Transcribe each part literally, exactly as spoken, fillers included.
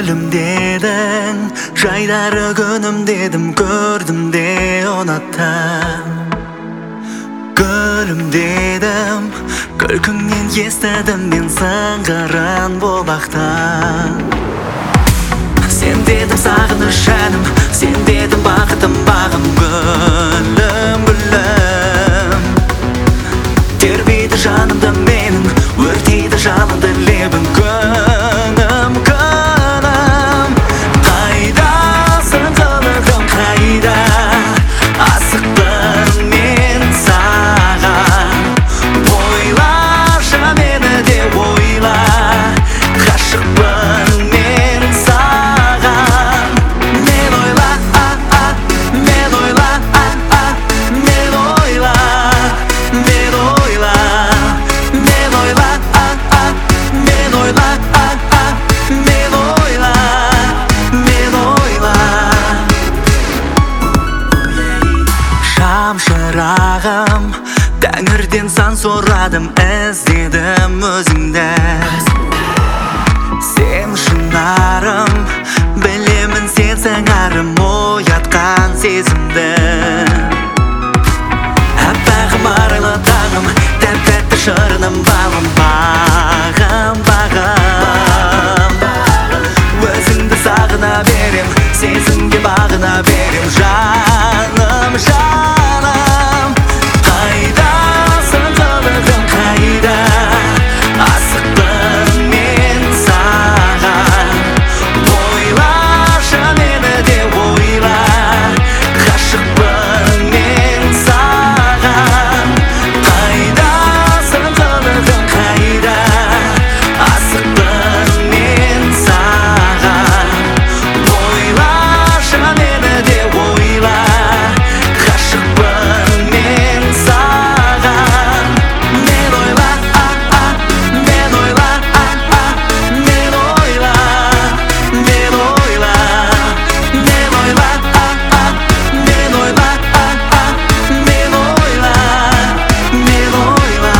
gülüm dedin, jaylary günüm dedim, gördüm de onattam. Gülüm dedim, gülküңнен естедім мен сыңғырын бұл бақтан. Sen dedim sağınır жаным, sen dedim бақытым бағым, gülüm gülüm. Тербейді жанымды менің, өртейді жалынды лебің, күнім күнім. Қайдасың қылығым, қайда асықпын мен саған. Ойлашы мені де ойла, ғашықпын мен саған. Мен ойла, мен ойла, мен ойла, мен ойла, мен ойла, мен ойла, мен ойла, мен ойла. Шам шырағым, тәңірден сан сұрадым, іздедім өзіңді. Сен шынарым, білемін сенсің арым, оятқан сезімді. Аппағым арайлы таңым, тәп-тәтті шырыным, балым, бағым, бағым. Өзіңді сағына берем, сезімге бағына берем, жаным, жаным. Қайдасың қылығым, қайда асықпын мен саған. Ойлашы мені де ойла, ғашықпын мен саған. Қайдасың қылығым, қайда асықпын мен саған. Ойлашы мені де ойла, ғашықпын мен саған. Мен ойла, мен ойла, мен ойла, мен ойла, мен ойла, мен ойла, мен ойла, мен ойла.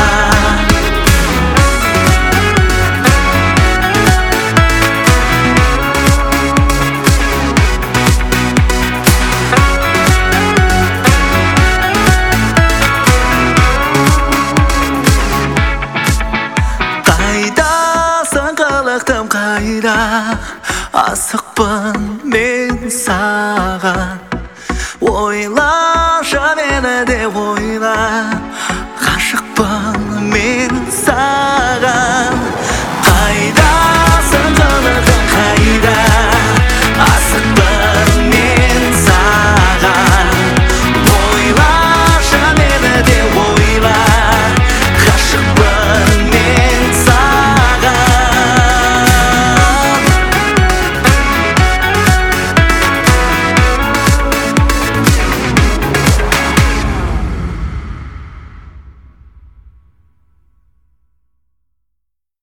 Қайдасың қылықтым, қайда асықпын мен саған. Ойлашы мені де ойла,